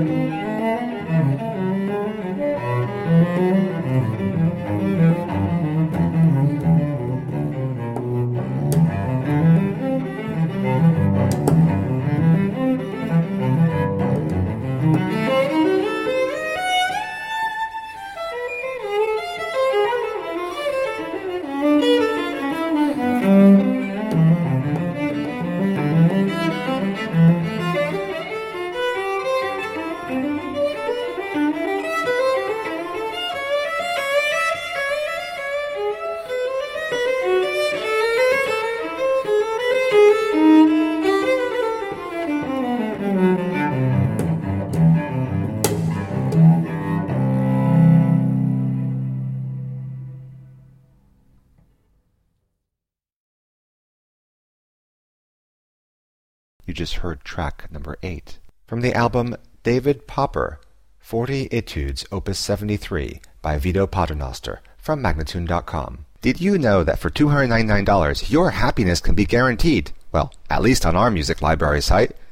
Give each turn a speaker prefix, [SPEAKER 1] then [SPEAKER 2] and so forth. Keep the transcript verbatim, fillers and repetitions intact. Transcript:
[SPEAKER 1] You just heard track number eight from the album David Popper, forty Etudes, Opus seventy-three, by Vito Paternoster, from Magnatune dot com. Did you know that for two hundred ninety-nine dollars your happiness can be guaranteed? Well, at least on our music library site.